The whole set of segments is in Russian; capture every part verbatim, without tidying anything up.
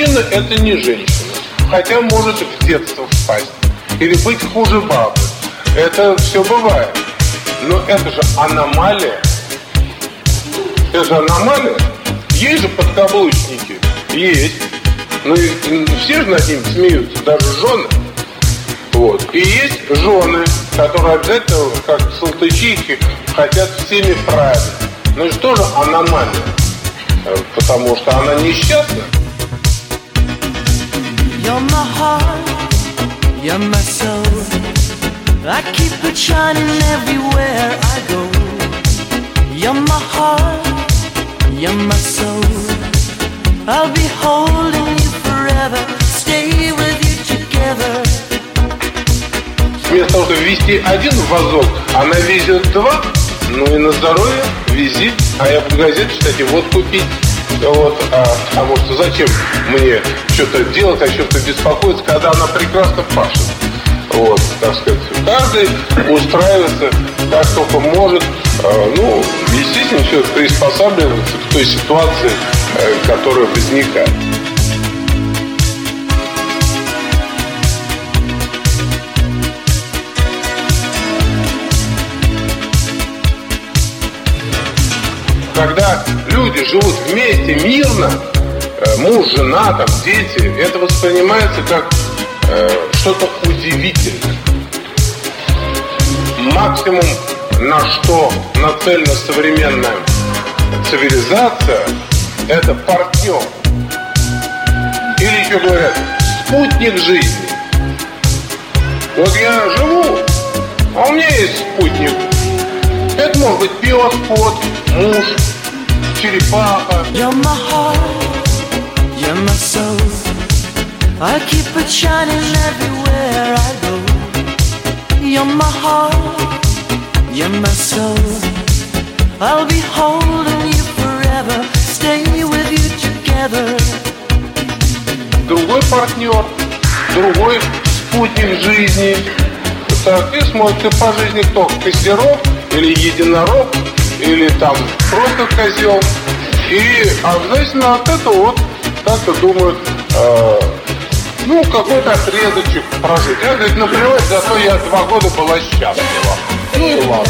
мужчина – это не женщина. Хотя может и в детство впасть. Или быть хуже бабы. Это все бывает. Но это же аномалия. Это же аномалия. Есть же подкаблучники. Есть. Ну и все же над ним смеются, даже жены. Вот. И есть жены, которые обязательно, как салтычихи, хотят всеми править. Ну и что же аномалия? Потому что она несчастна. You're my heart, you're my soul. I keep it shining everywhere I go. You're my heart, you're my soul. I'll be holding you forever, stay with you together. Вместо того, чтобы везти один вазок, она везет два. Ну и на здоровье вези. А я буду газету читать и водку пить. Вот, а, а может, зачем мне что-то делать, о чем-то беспокоиться, когда она прекрасно пашет. Вот, так сказать, каждый устраивается как только может. э, Ну, естественно, все приспосабливается к той ситуации, э, которая возникает. Когда люди живут вместе мирно, муж, жена, там, дети, это воспринимается как э, что-то удивительное. Максимум, на что нацелена современная цивилизация, это партнер. Или еще говорят, спутник жизни. Вот я живу, а у меня есть спутник. Это может быть пес, кот, муж, черепаха. You're my heart, you're my soul. I keep it shining everywhere I go. You're my heart, you're my soul. I'll be holding you forever, stay with you together. Другой партнер, другой спутник жизни. Так, и смотрит по жизни кто? Козерог или единорог, или там просто козел. И обязательно от этого вот так-то думают, э, ну, какой-то отрезочек прожить. Я, говорит, наплевать, зато я два года была счастлива. Ну и ладно.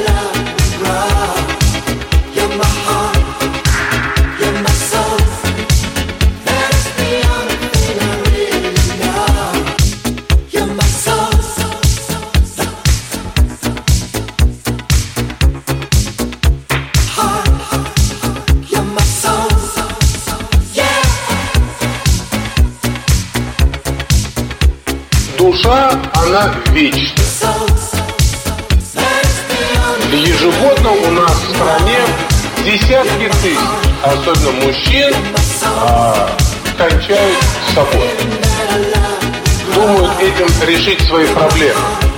Душа, она вечна. Ежегодно у нас в стране десятки тысяч, особенно мужчин, а, кончают с собой. Думают этим решить свои проблемы.